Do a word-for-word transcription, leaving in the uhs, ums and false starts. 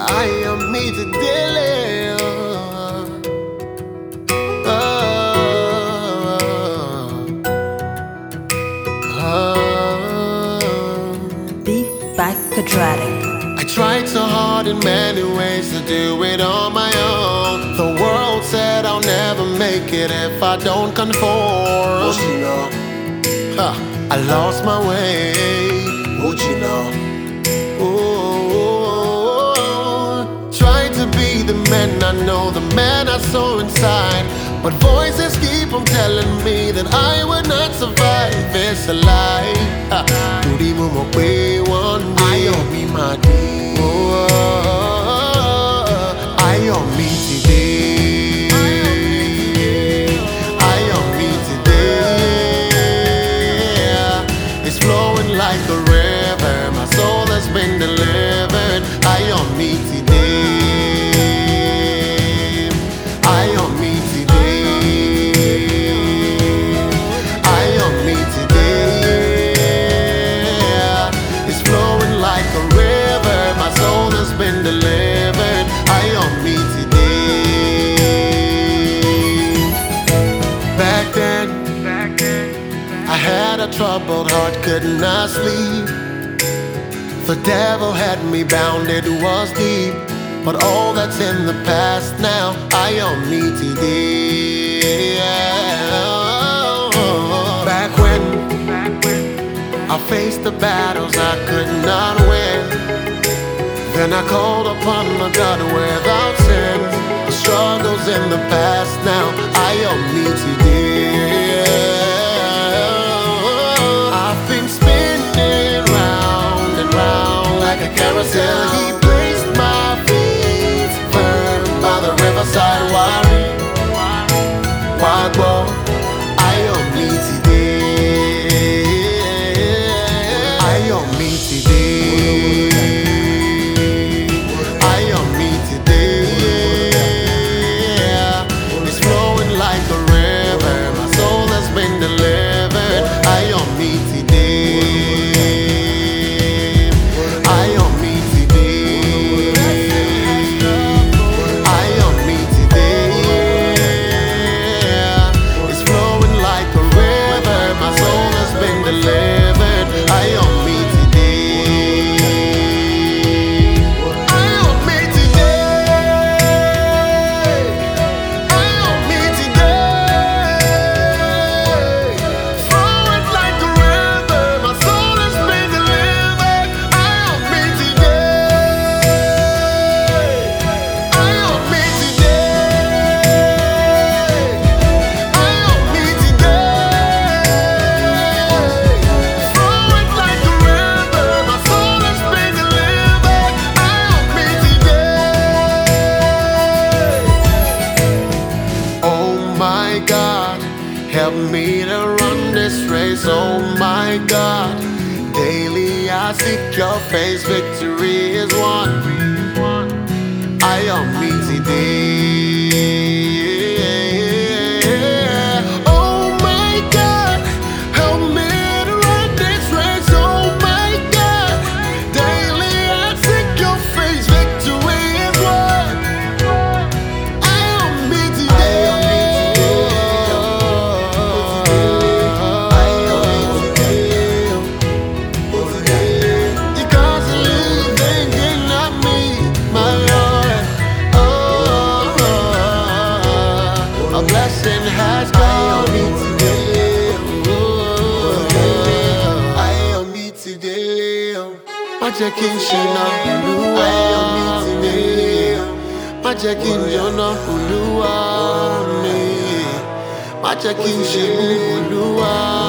ayọ̀ mi ti délé o. Beef by Quadratic. I tried so hard in many ways to do it on my own. The world said I'll never make it if I don't conform. What you know? Huh, I lost my way. What you know? Ooh, trying to be the man I know, the man I saw inside. But voices keep on telling me that I will not survive. It's a lie. Torí mo mọ̀ pé one day ayọ̀ mi máa dé. Ayọ̀ mi ti dé. Ayọ̀ mi ti dé. It's flowing like a river. My soul has been delivered. Ayọ̀ mi ti dé. Ayọ̀ mi ti dé. Ayọ̀ mi ti dé. It's flowing like a river. My soul has been delivered. Ayọ̀ mi ti dé. Back then, I had a troubled heart, could not sleep. The devil had me bound, it was deep. But all that's in the past now, ayọ̀ mi ti dé. Back when I faced the battles I could not win, then I called upon my God without sin. The struggles in the past now, ayọ̀ mi ti dé. I've been spinning round and round like a carousel. He placed my feet firm by the riverside. Why? Why go? Ayọ̀ mi ti dé. Ayọ̀ mi ti dé. Ayọ̀ mi ti dé. It's flowing like a river. My soul has been delivered. Ayọ̀ mi ti dé. Ayọ̀ mi ti dé. Ayọ̀ mi ti dé. It's flowing like a river. My soul has been delivered. Ayọ̀ mi ti dé. Ayọ̀ mi ti dé. Ayọ̀ mi ti dé. Flowing like a river. My soul has been delivered. Ayọ̀ mi ti dé. Ayọ̀ mi ti dé. Ayọ̀ mi ti dé. Flowing like a river. My soul has been delivered. Ayọ̀ mi ti dé. Oh my God, help me to run this race. Oh my God, daily I seek your face. Victory is won. Ayọ̀ mi ti dé. Oh my God, help me to run this race. Oh my God, daily I seek your face. Victory is won. Ayọ̀ mi ti dé. Ayọ̀ mi ti dé. You constantly thinking of me, my Lord. Oh, a blessing has come. Ayọ̀ mi ti dé. Má jẹ́ kí n ṣìnà Olúwa. Ayọ̀ mi ti dé. Má jẹ́ kí n yọ̀nà Olúwa mi. Má jẹ́ kí n ṣe mú Olúwa.